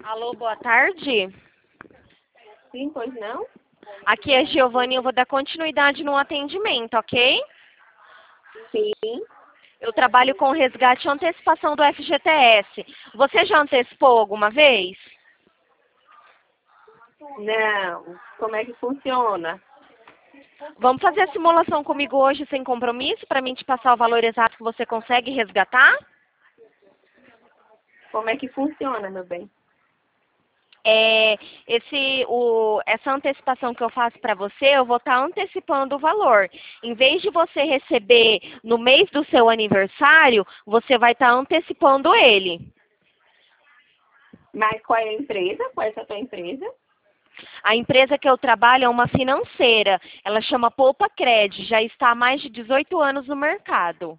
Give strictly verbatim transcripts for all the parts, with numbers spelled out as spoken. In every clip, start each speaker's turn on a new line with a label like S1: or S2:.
S1: Alô, boa tarde.
S2: Sim, pois não?
S1: Aqui é Giovanni, eu vou dar continuidade no atendimento, ok?
S2: Sim.
S1: Eu trabalho com resgate e antecipação do F G T S. Você já antecipou alguma vez?
S2: Não. Como é que funciona?
S1: Vamos fazer a simulação comigo hoje sem compromisso para mim te passar o valor exato que você consegue resgatar?
S2: Como é que funciona, meu bem?
S1: É, esse, o, essa antecipação que eu faço para você, eu vou estar antecipando o valor. Em vez de você receber no mês do seu aniversário, você vai estar antecipando ele.
S2: Mas qual é a empresa? Qual é essa tua empresa?
S1: A empresa que eu trabalho é uma financeira. Ela chama Poupa Cred, já está há mais de dezoito anos no mercado.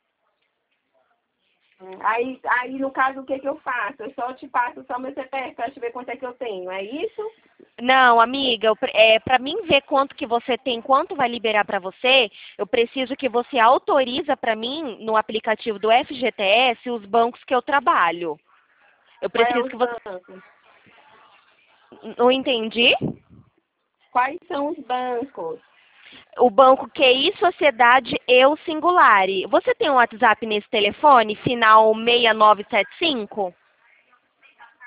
S2: Hum, Aí, aí, no caso, o que que eu faço? Eu só te passo só meu C P F para te ver quanto é que eu tenho, é isso?
S1: Não, amiga, eu pre- é, para mim ver quanto que você tem, quanto vai liberar para você, eu preciso que você autoriza para mim, no aplicativo do F G T S, os bancos que eu trabalho. Eu
S2: Quais são
S1: preciso
S2: os
S1: que você...
S2: bancos?
S1: Não entendi?
S2: Quais são os bancos?
S1: O banco Q I Sociedade Eu Singulare. Você tem um WhatsApp nesse telefone, final seis nove sete cinco?